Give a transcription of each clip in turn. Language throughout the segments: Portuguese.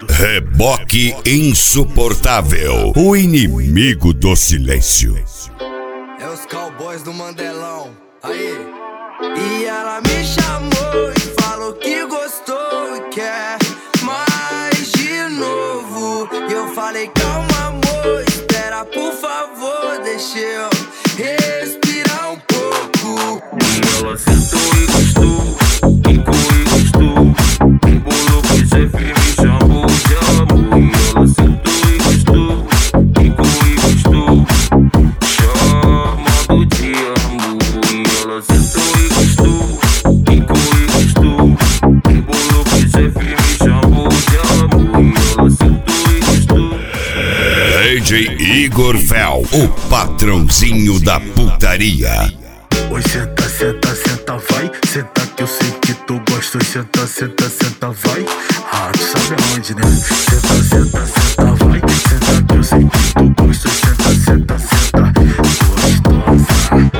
Reboque insuportável, o inimigo do silêncio. É os cowboys do Mandelão. Aí. E ela me chamou e falou que gostou e quer mais de novo. E eu falei, calma amor, espera por favor, deixa eu respirar um pouco. E ela sentou e gostou, ficou e gostou. Embolou com chefe, me chamou de amor. E ela sentou e gostou, ficou e gostou, chamando de amor. E ela sentou e gostou, ficou e gostou. Embolou com chefe, me chamou de amor. E ela sentou e gostou. DJ Igor Fel, o patrãozinho da putaria. Oi, senta, senta, senta, vai. Senta que eu sei que tu gosta. Oi, senta, senta, senta, vai. Ah, tu sabe aonde, né? Senta, senta, senta, vai. Senta que eu sei que tu gosta. Oi, senta, senta, senta, gostosa.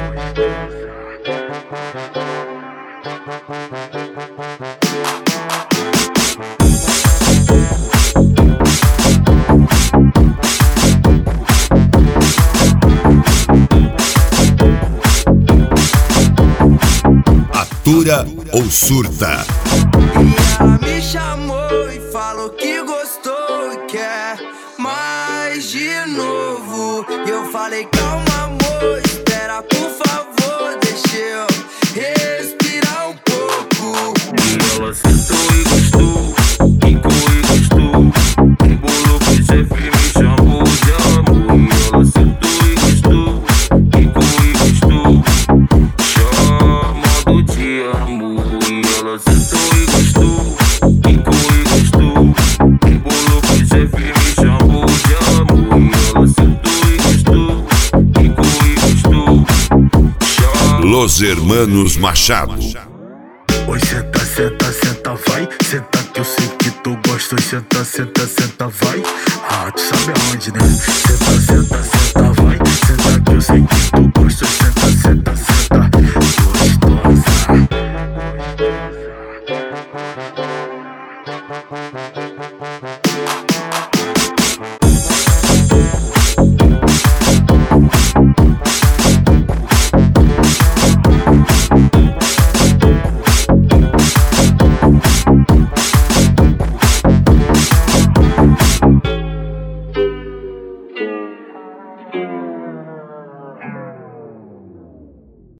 Atura ou surta? E ela me chamou e falou que gostou e quer mais de novo. E eu falei, calma amor, espera por favor, deixa eu respirar um pouco. E ela sentou e gostou, ficou e gostou. Embolou com chefe, me chamou de amor. E ela sentou e gostou, ficou e gostou, chamando de amor. E ela sentou e gostou, ficou e gostou. Embolou com chefe, me chamou de amor. E ela sentou e gostou, ficou e gostou, Los Hermanos Machado. Oi, senta, senta, senta, vai. Senta que eu sei que tu gosta. Oi, senta, senta, senta, vai. Ah, tu sabe aonde, né? Senta, senta, senta, vai. Senta que eu sei que tu gosta. Oi, senta, senta.